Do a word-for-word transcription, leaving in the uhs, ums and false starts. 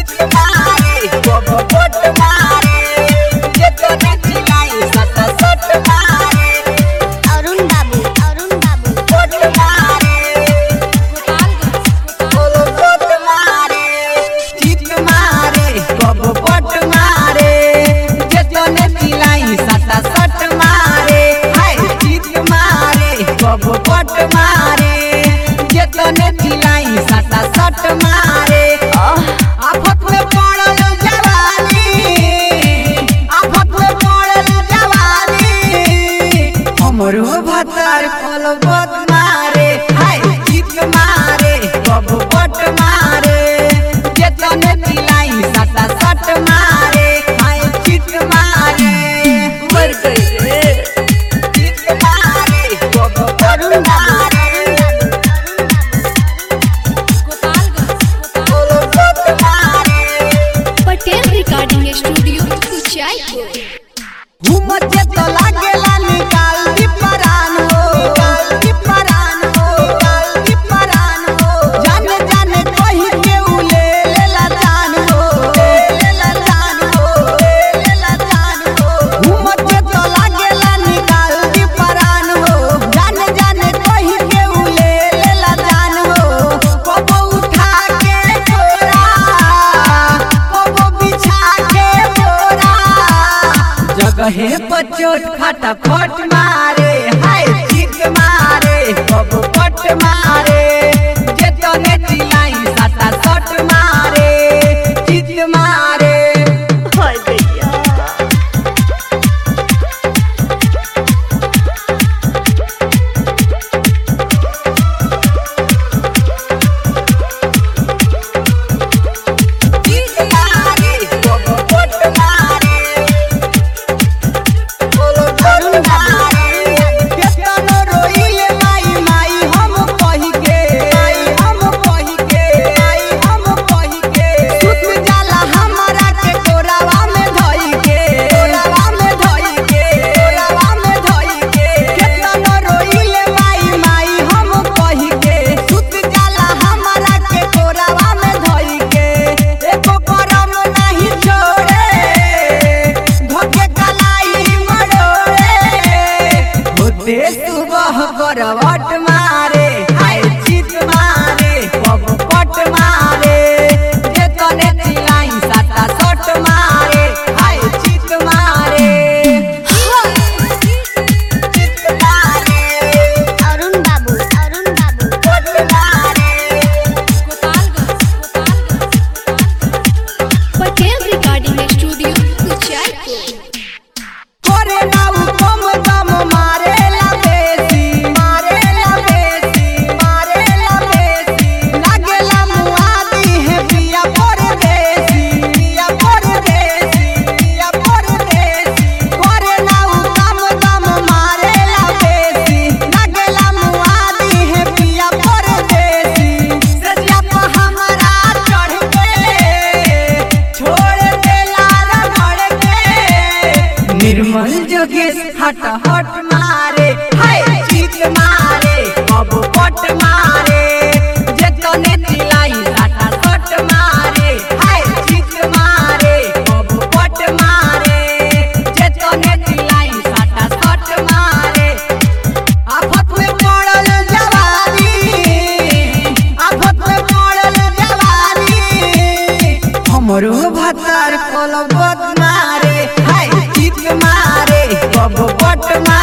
चित मारे कब पट मारे जे तने चिलाई सट सट मारे अरुण बाबू अरुण बाबू पट मारे कब पट मारे चित मारे कब पट मारे जे तने चिलाई सट सट मारे हाय चित मारे कब पट मारे जे तने चिलाई सट सट मारे आफत में पड़ल जवानी आफत में पड़ल जवानी हमरो भतर कल बद मारे हाय चित मारे कब पट मारे जे तने चिलाई सट सट मारे हाय चित मारे मर गई रे चित मारे कब पट मारे पटेल रिकॉर्डिंग स्टूडियो कुचायपुर। घूमते तो लागेला निकाल दी परान हो निकाल दी परान हो निकाल दी परान हो जाने जाने कहीं के उले लेला जान हो लेला जान हो लेला जान हो घूमते तो लागेला निकाल दी परान हो जाने जाने कहीं के उले लेला जान हो कबो उठा के छोरा कबो बिछा के बोरा जगहे पर चोट फटाफट मारे हाय चित मारे कब पट मारे जे तने चिलाई सटा सट मारे चित मारे हाय भैया चित मारे कब पट मारे अरुण बाबू केतनो रोइले माई माई हम कहि के माई हम कहि के माई हम कहि के सुत जाला हमरा के कोरावा में धई के कोरावा में धई के कोरावा में धई के केतनो रोइले माई माई हम कहि के सुत जाला हमरा के कोरावा में धई के एको करम नहीं छोड़े धोके कलाई मरोड़े होते सुबह करवट मारे हाय चित मारे कब पट मारे जे तने चिलाई सटा सट मारे हाय चित मारे चित मारे अरुण बाबू अरुण बाबू पट मारे पटेल रिकॉर्डिंग स्टूडियो कुचायपुर। करे नाउ कम दम मारे ला बेसी मारे ला बेसी मारे ला बेसी लागेला मुआदी है पिया परदेसी पिया परदेसी पिया परदेसी करे नाउ कम दम मारे ला बेसी लागेला मुआदी है पिया परदेसी सजिया पर हमरा चढ़ के छोड़ देला रगड़ के निर्मल जोगेश हट हट मारे हाय चित मारे कब पट मारे जे तने चिलाई सटा सट मारे हाय चित मारे कब पट मारे जे तने चिलाई सटा सट मारे आफत में पड़ल जवानी आफत में पड़ल जवानी हमरो भतर कल बद मारे हाय चित मारे कब पट मारे।